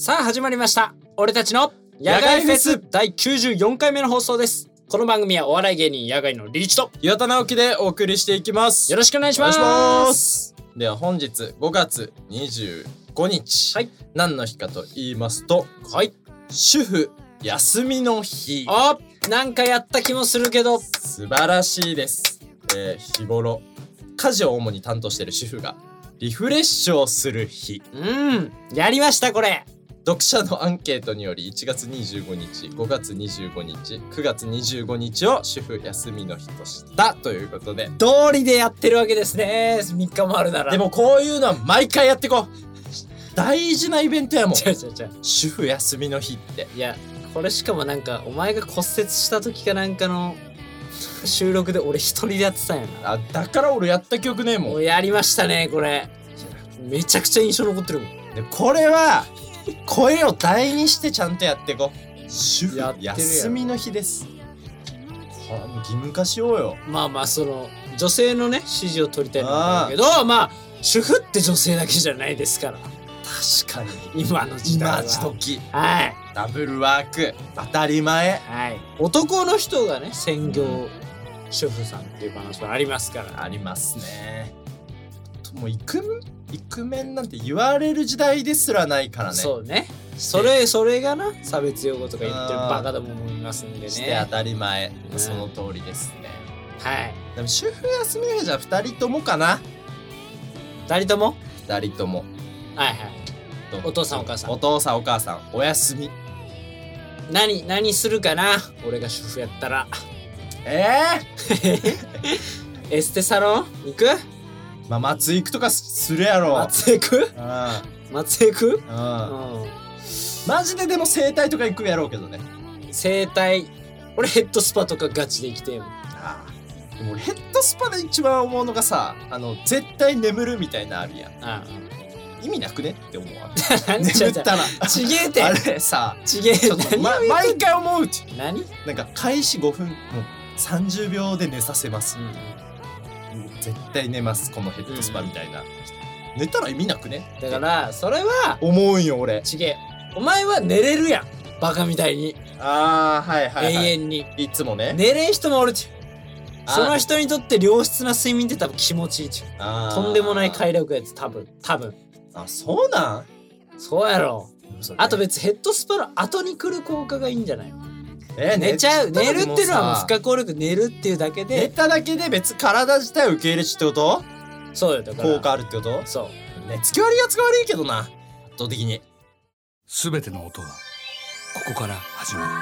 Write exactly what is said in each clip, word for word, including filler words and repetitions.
さあ始まりました。俺たちの野外フェスだいきゅうじゅうよんかいめの放送です。この番組はお笑い芸人野外のリーチと岩田直樹でお送りしていきます。 よろしくお願いします。 お願いします。では本日ごがつにじゅうごにち、はい、何の日かと言いますと、 はい、 主婦休みの日。 あ、なんかやった気もするけど素晴らしいです。えー、日頃家事を主に担当している主婦がリフレッシュをする日。 うん、やりましたこれ。 読者のアンケートによりいちがつにじゅうごにち、ごがつにじゅうごにち、くがつにじゅうごにちを主婦休みの日としたということで、 道理でやってるわけですね。みっかもあるなら。 でもこういうのは毎回やってこう。大事なイベントやもん。 違う違う違う。 主婦休みの日って。 いや、これしかもなんかお前が骨折した時かなんかの収録で俺一人でやってたんやな。 あ、だから俺やった記憶ねえもん。 もうやりましたねこれ。めちゃくちゃ印象残ってるもん。 でこれは声を大にしてちゃんとやっていこう。主婦休みの日です。これも義務化しようよ。 まあまあその女性のね支持を取りたいんだけど、まあ主婦って女性だけじゃないですから。 確かに今の時代は今時、 はい、 ダブルワーク当たり前。 はい、男の人がね専業主婦さんっていう話はありますから。 ありますね。もうイクイクメンなんて言われる時代ですらないからね。 そうね。それそれがな差別用語とか言ってるバカどももいますんでね。 して当たり前、うん、その通りですね。 はい。 でも主婦休みの日じゃふたりともかな。 ふたりともふたりともはいはい。お父さんお母さんお父さんお母さんお休み。 何何するかな俺が主婦やったら。 えー、エステサロン行く？ まあ、松行くとかするやろ。 松行く？松行く？うん。 マジででも整体とか行くやろうけどね。 整体。俺ヘッドスパとかガチで行きてん。ああ。でも俺ヘッドスパで一番思うのがさ、あの絶対眠るみたいなあるやん。ああ。意味なくねって思うわ。眠ったら。 ちげえて。 あれさ。 ちげえ。 ま、毎回思うって。 何？ なんか開始ごふんもうさんじゅうびょうで寝させます。うん絶対寝ますこのヘッドスパみたいな、うん、寝たら意味なくね。 だからそれは思うんよ俺。 ちげえ。お前は寝れるやんバカみたいに。 あーはいはい、はい、 永遠にいつもね。 寝れん人もおるち。その人にとって良質な睡眠って多分気持ちいいち。とんでもない快楽やつ多分多分。 あ、そうなん？ そうやろ。あと別ヘッドスパの後に来る効果がいいんじゃない？ えー、 寝ちゃう。寝るっていうのはもう不可抗力。寝るっていうだけで寝ただけで別体自体を受け入れちってこと？ そうよ。だから効果あるってこと？ そう。 寝つき悪いやつが悪いけどな圧倒的に。 すべての音はここから始まる。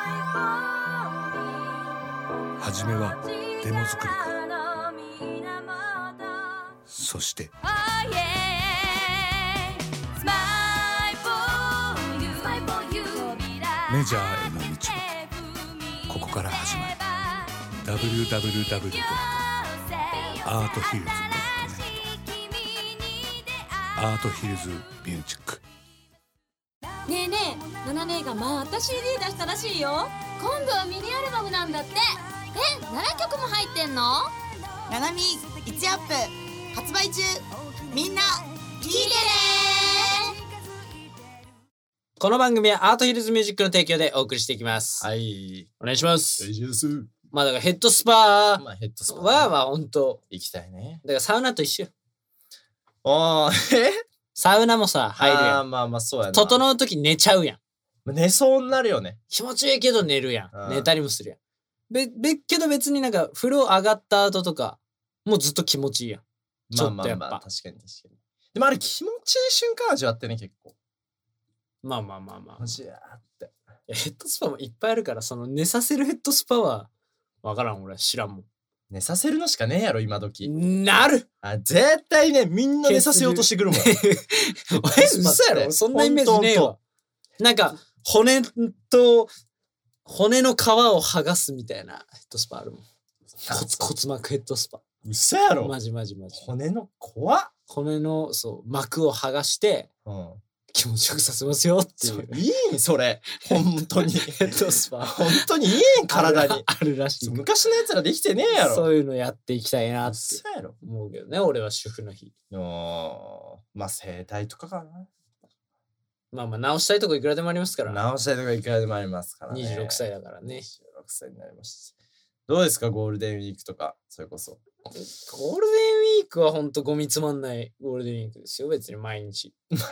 始めはデモ作りからそしてメジャーへの道はここから始まる。 ダブリューダブリューダブリュー ドットアートヒルズ ドットネット アートヒルズミュージック。 ねえねえ、ナナ姉がまた シーディー 出したらしいよ。今度はミニアルバムなんだって。え、ななきょくも入ってんの？ ナナミいちアップ発売中。みんな聞いてね。 この番組はアートヒルズミュージックの提供でお送りしていきます。 はい。 お願いします。 お願いします。 まあだからヘッドスパまあヘッドスパはまあほんと行きたいね。 だからサウナと一緒。 あーえサウナもさ入るやん。 あーまあまあそうやな。 整う時寝ちゃうやん。 寝そうになるよね。 気持ちいいけど寝るやん。寝たりもするやん。べ、べけど別になんか風呂上がった後とかもうずっと気持ちいいやん。ちょっとやっぱ。まあまあまあ確かに確かに。でもあれ気持ちいい瞬間味わってね結構。 まあまあまあまあ。 マジやって。 ヘッドスパもいっぱいあるからその寝させるヘッドスパはわからん俺知らんもん。 寝させるのしかねえやろ今時。 なる。 あ絶対ねみんな寝させようとしてくるもん。 え嘘やろそんなイメージねえわ。なんか骨と骨の皮を剥がすみたいなヘッドスパあるもん。骨骨膜ヘッドスパ。 嘘やろ。 マジマジマジ。 骨の怖っ。 骨のそう膜を剥がして、うん、気持ちよくさせますよっていう。 いいんそれ本当にヘッドスパ本当にいいん体にあるらしい。 昔のやつらできてねえやろ。 そういうのやっていきたいなってそうやろ思うけどね俺は主婦の日。 まあ整体とかかな。 まあまあ直したいとこいくらでもありますから。 直したいとこいくらでもありますからね。 にじゅうろくさいだからね。 にじゅうろくさいになりました。どうですかゴールデンウィークとか、それこそ。 ゴールデンウィークはほんとゴミつまんないゴールデンウィークですよ。別に毎日。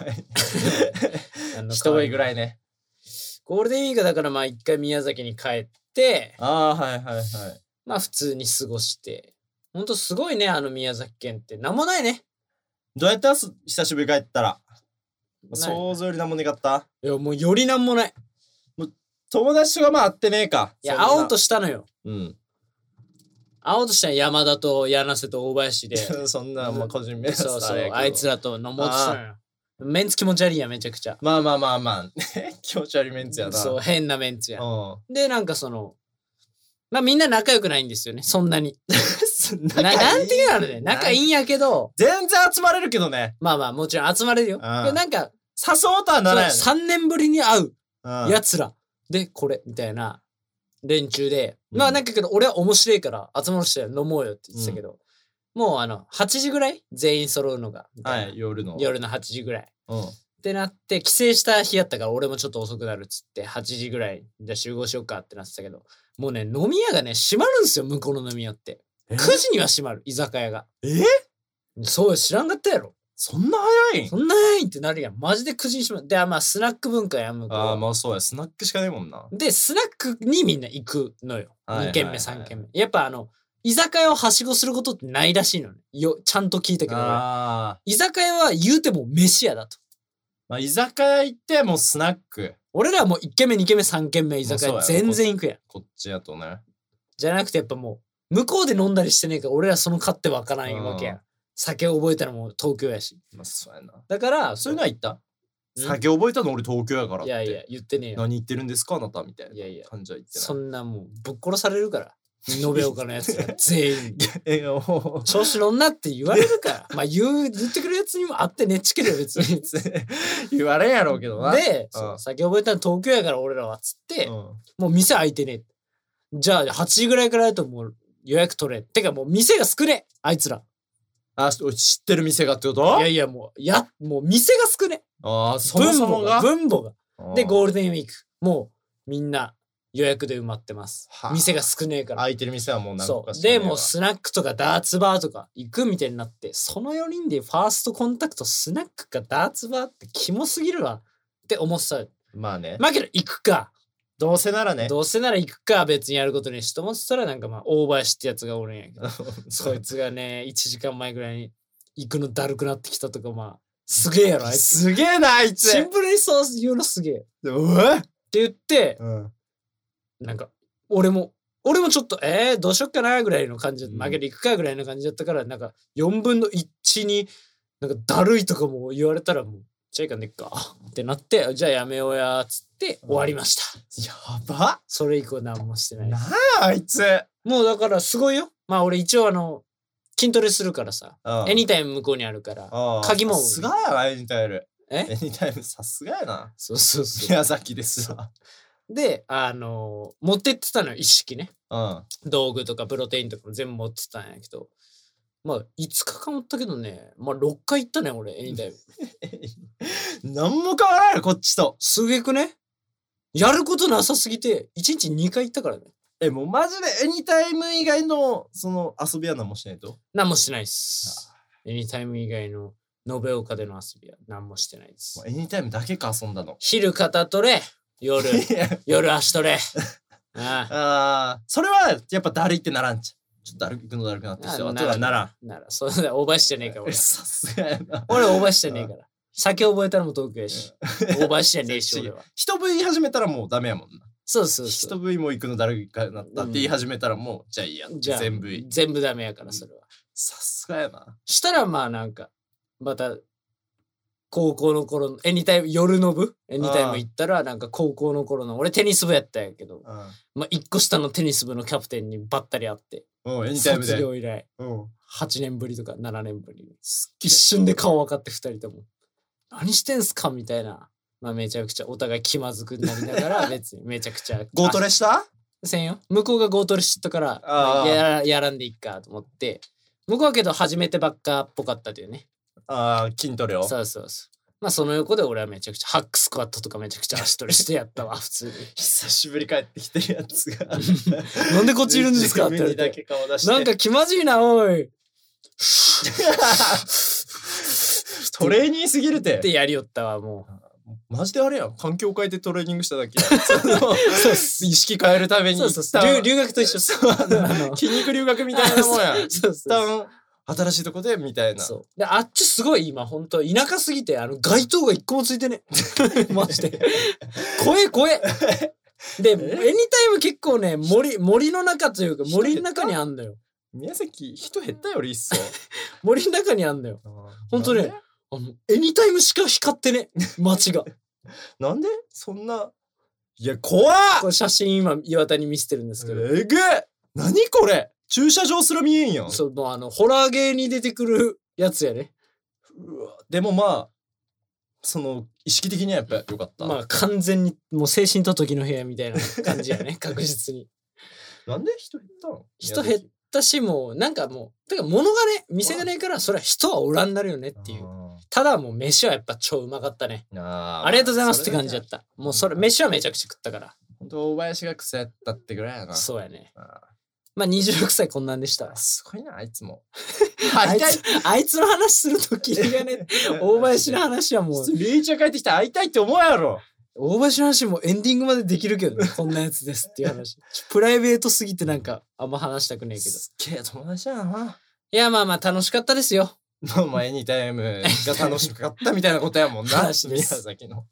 一人ぐらいね。 ゴールデンウィークだからまあ一回宮崎に帰って、 ああ、はいはいはい。 まあ普通に過ごして。ほんとすごいね、あの宮崎県って。なんもないね。 どうやった久しぶり帰ったら。想像よりなんもねかった？ いやもうよりなんもない。 もう友達とかまあ会ってねえか。 いや、会おうとしたのよ。 うん。 会おうとしたら山田と柳瀬と大林で。 そんな、まあ個人名そうそう、あいつらと飲もうとしたのよ。メンツ気持ち悪いや、めちゃくちゃ。 まあまあまあまあ。気持ち悪いメンツやな。 そう、変なメンツや。で、なんかその、まあみんな仲良くないんですよね、そんなに。ななんていうのね、仲いいんやけど。 全然集まれるけどね。 まあまあ、もちろん集まれるよ。なんか、 誘おうとはならない。 さんねんぶりに会う奴ら。で、これ、みたいな連中で。まあなんかけど、俺は面白いから集まる人は飲もうよって言ってたけど、もうあの、はちじぐらい全員揃うのが。 はい、夜の。 夜のはちじぐらい。ってなって、帰省した日やったから俺もちょっと遅くなるっつって、はちじぐらい、じゃあ集合しようかってなってたけど、もうね、飲み屋がね、閉まるんですよ、向こうの飲み屋って。くじには閉まる、居酒屋が。 えそうよ、知らんかったやろ。 そんな早いん？ そんな早いんってなるやん。マジでくじに閉まる。で、まあ、スナック文化や、向こう。 ああ、まあそうや、スナックしかねえもんな。 で、スナックにみんな行くのよ。に軒目、さん軒目。やっぱあの、居酒屋をはしごすることってないらしいのね。よ、ちゃんと聞いたけど、居酒屋は言うても飯屋だと。 まあ、居酒屋行ってもうスナック。 俺らはもういっ軒目、に軒目、さん軒目居酒屋全然行くやん。 こっちやとね。 じゃなくてやっぱもう、向こうで飲んだりしてねえから、俺らその勝手わからないわけやん。酒を覚えたのも東京やし。 まあ、そうやな。 だから、 そういうのは言った？酒覚えたの俺東京やからって。 いやいや、言ってねえよ。 何言ってるんですかあなたみたいな。 いやいや、 感じは言ってない。 そんなもう、ぶっ殺されるから。延岡のやつが全員。調子乗んなって言われるから。まあ言う、言ってくるやつにもあってねっちけるよ、別に。 言われんやろうけどな。 で、そう、酒覚えたの東京やから俺らはっつって、もう店開いてねえ。じゃあはちじぐらいからやるともう予約取れ。てかもう店が少ねえ、あいつら。 あ、知ってる店がってこと？ いやいやもう、や、もう店が少ねえ。 ああ、そもそもが分母が。で、ゴールデンウィーク。もうみんな予約で埋まってます。店が少ねえから。 空いてる店はもう何個かしかねえわ。で、もうスナックとかダーツバーとか行くみたいになって、そのよにんでファーストコンタクトスナックかダーツバーってキモすぎるわって思ってた。 まあね。 まあけど行くか。 どうせならね。 どうせなら行くか、別にやることにしと思ってたら、なんかまあ、大林ってやつがおるんやけど、そいつがね、いちじかんまえぐらいに行くのだるくなってきたとか、まあ、すげえやろ、あいつ。 すげえな、あいつ。 シンプルにそう言うのすげえ。 うわって言って、 うん、 なんか、俺も、俺もちょっと、えー、どうしよっかなぐらいの感じで、負けで行くかぐらいの感じだったから、なんか、よんぶんのいちに、なんか、だるいとかも言われたら、もう、じゃあいかねっかってなって、じゃあやめようや、つって終わりました。 やばっ。 それ以降何もしてない。 なあ、あいつ。 もうだからすごいよ。まあ俺一応あの、筋トレするからさ、エニタイム向こうにあるから、鍵も。 さすがやな、エニタイム。 えエニタイムさすがやな。 そうそうそう。 宮崎ですわ。 で、あのー、持ってってたのよ、一式ね。 うん。 道具とかプロテインとかも全部持ってたんやけど、まあ、いつかか持ったけどね、まあ、ろっかい行ったね、俺、エニタイム。 なんも変わらないよ、こっちと。 すげくね。やることなさすぎて、いちにちにかい行ったからね。 え、もうマジでエニタイム以外の、その、遊びは何もしないと？ 何もしてないっす。エニタイム以外の、延岡での遊びは何もしてないです。 エニタイムだけか遊んだの。 昼肩取れ、夜、夜足取れ。 ああ。それは、やっぱだるいってならんちゃ。ちょっとだるく行くのだるくなってきて、あとはならん。 なら、そうだ、オーバーしじゃねえから俺。 さすがやな。 俺オーバーしじゃねえから。酒覚えたらも東京やし。オーバーしじゃねえし、俺は。 一部言い始めたらもうダメやもんな。 そうそうそう。一部も行くのだるくなったって言い始めたらもう、じゃあいいや。じゃあ全部。 全部ダメやから、それは。 さすがやな。 したらまあなんか、また、高校の頃の、エニタイム、夜の部エニタイム行ったら、なんか高校の頃の、俺テニス部やったんやけど、まあ一個下のテニス部のキャプテンにばったり会って、 うん、エニタイムで。 卒業以来、 うん、 はちねんぶりとかななねんぶりに。一瞬で顔分かってふたりとも、何してんすかみたいな。まあめちゃくちゃお互い気まずくなりながら、別にめちゃくちゃ。 ゴートレしたせんよ。向こうがゴートレしとったから、まあ、や, やらんでいいかと思って、向こうはけど初めてばっかっぽかったというね。 ああ、筋トレを。 そうそうそう。 まあその横で俺はめちゃくちゃハックスクワットとかめちゃくちゃ足取りしてやったわ普通に。 久しぶり帰ってきてるやつがなんでこっちいるんですかって言われて、なんか気まじいなおいトレーニングすぎるてってやりよったわもう。 マジであれやん、環境変えてトレーニングしただけそう意識変えるためにそうそうそう留学と一緒筋肉留学みたいなもんやん一旦新しいとこでみたいな。 そうであっちすごい今本当田舎すぎてあの街灯が一個もついてねマジで怖え怖えでエニタイム結構ね森森の中というか森の中にあんだよ。 宮崎人減ったより一層森の中にあんだよ本当ね。あのエニタイムしか光ってね街がなんでそんな。いや怖っ。 これ写真今岩田に見せてるんですけど、 えぐえ何これ駐車場すら見えんやん。 そうもうあのホラーゲーに出てくるやつやね。 うわでもまあその意識的にはやっぱ良かった。 まあ完全にもう精神と時の部屋みたいな感じやね確実に。 なんで人減ったの。 人減ったしもうなんかもうてか物がね店がないからそれは人はおらんなるよねっていう。ただもう飯はやっぱ超うまかったね。あ, ありがとうございますって感じだった。もうそれ飯はめちゃくちゃ食ったから。 本当大林が癖やったってぐらいやな。 そうやね。あまあにじゅうろくさいこんなんでした。 すごいなあいつも。 あいつあいつの話するときがね大林の話はもうリーチが帰ってきて会いたいって思うやろ。 大林の話もエンディングまでできるけどねこんなやつですっていう話。プライベートすぎてなんかあんま話したくねえけど。 すっげえ友達やな。 いやまあまあ楽しかったですよ。 まあエニタイムが楽しかったみたいなことやもんな話です。 宮崎の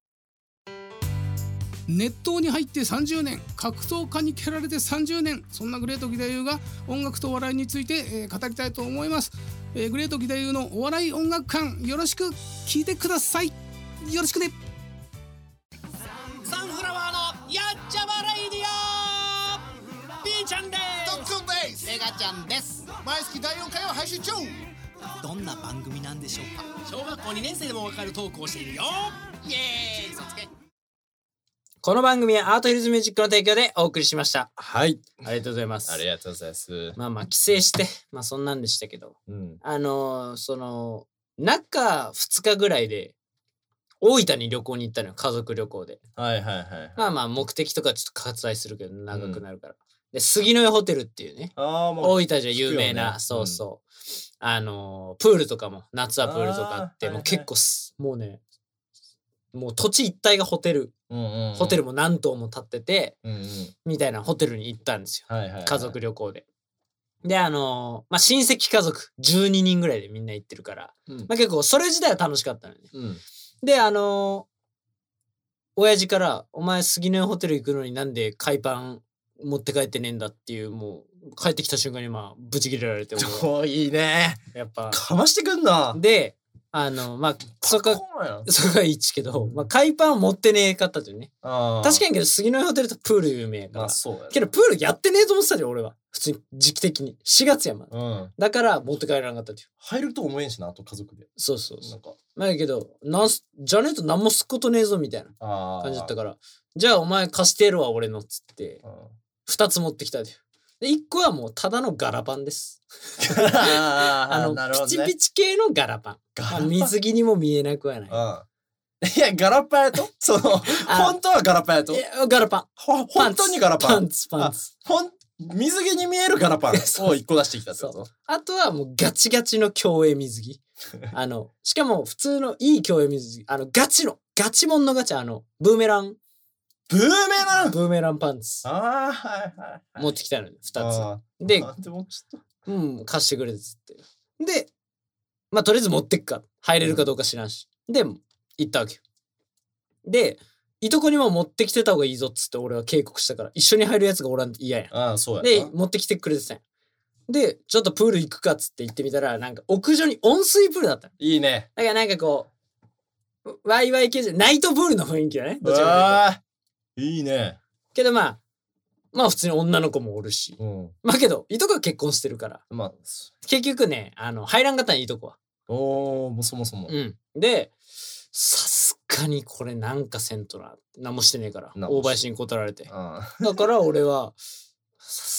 熱湯に入ってさんじゅうねん、格闘家に蹴られてさんじゅうねん、そんなグレート義太夫が音楽と笑いについて、えー、語りたいと思います、えー、グレート義太夫のお笑い音楽館よろしく聞いてください。よろしくね。 サンフラワーのやっちゃまレイディオピーちゃんですドックンです。 メガちゃんです。 毎月だいよんかいを配信中。 どんな番組なんでしょうか。小学校にねん生でもわかるトークをしているよ。イエーイ嘘つけ。 この番組はアートヒルズミュージックの提供でお送りしました。 はいありがとうございます。 ありがとうございます。 まあまあ帰省してまあそんなんでしたけど、うん、あのー、その中ふつかぐらいで大分に旅行に行ったのよ家族旅行で。 はいはいはい、はい、 まあまあ目的とかちょっと割愛するけど長くなるから、うん、で杉の湯ホテルっていうねあもう大分じゃ有名な、ね、そうそう、うん、あのー、プールとかも夏はプールとかあってあもう結構、はいはい、もうねもう土地一帯がホテル、うんうんうん、ホテルも何棟も建ってて、うんうん、みたいなホテルに行ったんですよ、はいはいはい、家族旅行で。であのー、まあ親戚家族じゅうににんぐらいでみんな行ってるから、うんまあ、結構それ自体は楽しかったのね、うん、であのー、親父から「お前杉の湯ホテル行くのになんで海パン持って帰ってねえんだ」っていうもう帰ってきた瞬間にまあブチ切れられてもういいねやっぱかましてくんな。 であのまあそこそこがいいっちけど、まあ、海パン持ってねえかったというね。確かにけど杉の湯ホテルとプール有名やから、まあそうやね、けどプールやってねえと思ってたよ俺は普通に時期的にしがつやまだ、うん、だから持って帰らなかったという。 入ると思えんしなあと家族で。そうそうそうなんかまあやけどなんすじゃねえと何もすっことねえぞみたいな感じだったからじゃあお前貸してやるわ俺のっつってふたつ持ってきたで。でいっこはもうただのガラパンです。あの、ね、ピチピチ系のガラパン。まあ、水着にも見えなくはない。 うん、いやガラパンやとその本当はガラパンやとガラパン。 ほ本当にガラパン。 パンツパンツ。 ほん水着に見えるガラパンをいっこ出してきたってこと。 あとはもうガチガチの競泳水着。あのしかも普通のいい競泳水着。あのガチのガチモンのガチあのブーメラン。 ブーメランブーメランパンツ。 ああ、はいはい、はい。 持ってきたのよ、ふたつ。で、 でもちょっとうん、貸してくれっつって。で、まあ、とりあえず持ってっか。入れるかどうか知らんし。うん、で、行ったわけよ。で、いとこにも持ってきてた方がいいぞっつって俺は警告したから、一緒に入るやつがおらんと嫌やん。 ああ、そうや。 で、持ってきてくれてたんや。で、ちょっとプール行くかっつって行ってみたら、なんか屋上に温水プールだったの。 いいね。 だからなんかこう、ワイワイ系じゃナイトプールの雰囲気だね。 どちらかというと。いいね。 けどまあ、まあ普通に女の子もおるし。うん、まあけど、いとこは結婚してるから。まあ、結局ね、あの、入らんかったんいとこは。 おー、もうそもそも。 うん。で、さすがにこれなんかせんとな。何もしてねえから。大林に断られて。だから俺は、さす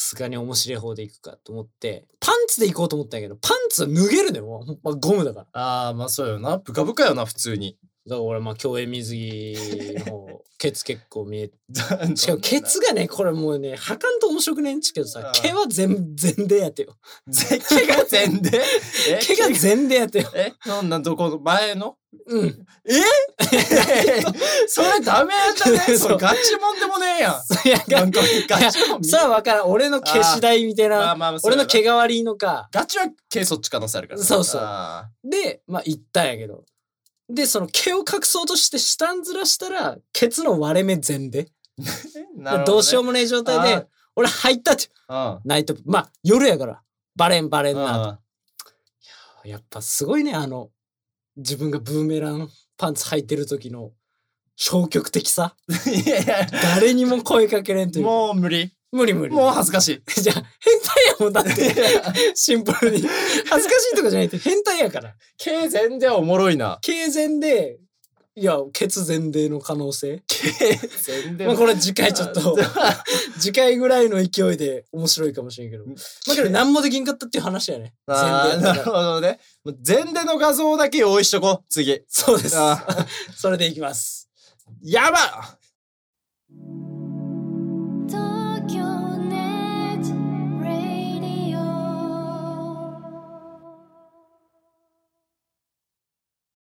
すがに面白い方でいくかと思って、パンツで行こうと思ったんやけど、パンツは脱げるね、もう。まあ、ゴムだから。 ああ、まあそうよな。ブカブカよな、普通に。 だから俺、まあ、競泳水着の方、ケツ結構見え、しかもケツがね、これもうね、はかんと面白くねんちけどさ、毛は全、全でやってよ。 毛が全で毛が全でやってよ。 えそんなどこの前のうん。 えそれダメだね。それガチもんでもねえやん。いや、 なんかガチもん。さあ分からん。俺の毛次第みたいな。まあまあまあ、俺の毛代わりのか。 ガチは毛そっち可能性あるから。 そうそう。で、まあ言ったんやけど。で、その毛を隠そうとして下んずらしたら、ケツの割れ目全で。ど, ね、どうしようもない状態で、俺入ったって。ナイト、まあ夜やから。バレンバレンな。いや、やっぱすごいね、あの、自分がブーメランパンツ履いてる時の消極的さ。いやいや誰にも声かけれんという。 もう無理。 無理無理。 もう恥ずかしい。 じゃあ、変態やもんだって。シンプルに。恥ずかしいとかじゃないって変態やから。 経前ではおもろいな。 経前で、いや、血前での可能性。 経前で。 まあこれ次回ちょっと、次回ぐらいの勢いで面白いかもしれんけど。まあけど何もできんかったっていう話やね。 ああ、なるほどね。前での画像だけ用意しとこう。次。 そうです。それでいきます。 やばっ